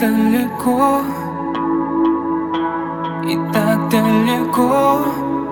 далеко, и так далеко.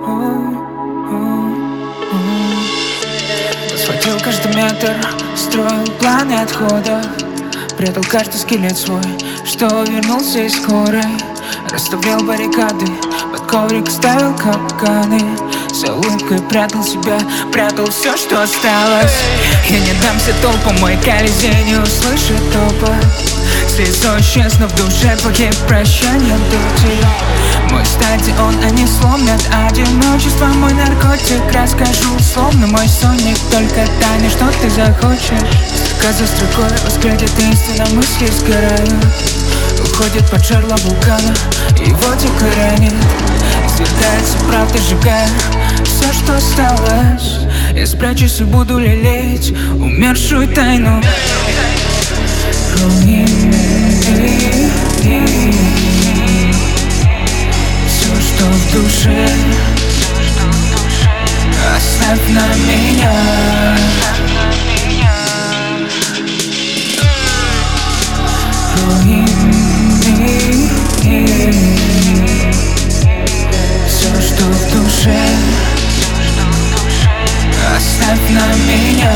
Схватил каждый метр, строил планы отхода, прятал каждый скелет свой, что вернулся из скорой. Расставлял баррикады, под коврик ставил капканы, с улыбкой прятал себя, прятал все, что осталось. Я не дамся толпам, мой колизей не услышит топа. Слезой исчез, но в душе твоей прощания дути. Мой стадион они сломят, одиночество мой наркотик. Расскажу словно мой сонник, только тайны, что ты захочешь. Строка за строкой взглядит истина, мысли сгорают. Уходит под жерло вулкана, его дико ранит. Извергается правда, сжигая все, что осталось. Я спрячусь и буду лелеять умершую тайну. Все, что в душе, оставь на меня. Все, что в душе, оставь на меня.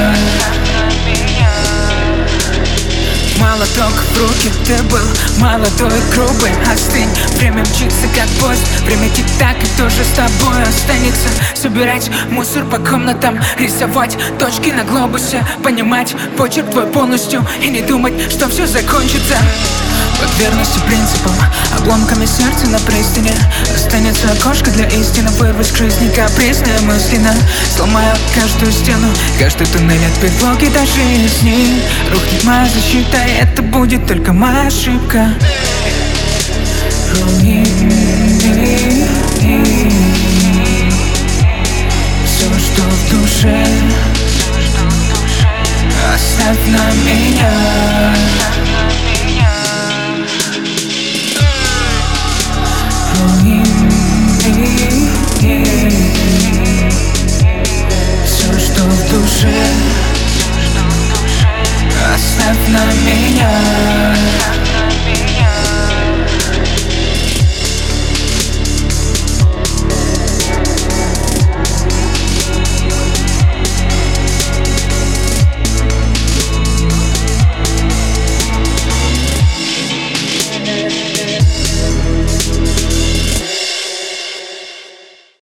Молоток в руки, ты был молодой и грубый. Остынь, время мчится как поезд, время тик-так, и тоже с тобой останется. Собирать мусор по комнатам, рисовать точки на глобусе, понимать почерк твой полностью и не думать, что все закончится. Под верностью принципам, обломками сердца на пристани останется окошко для истины. Вырвусь к жизни капризная мысленно, сломаю каждую стену, каждый туннель от предлоги до жизни. Рухнет моя защита, и это будет только моя ошибка. Все, что в душе, оставь на меня. Все, что в душе,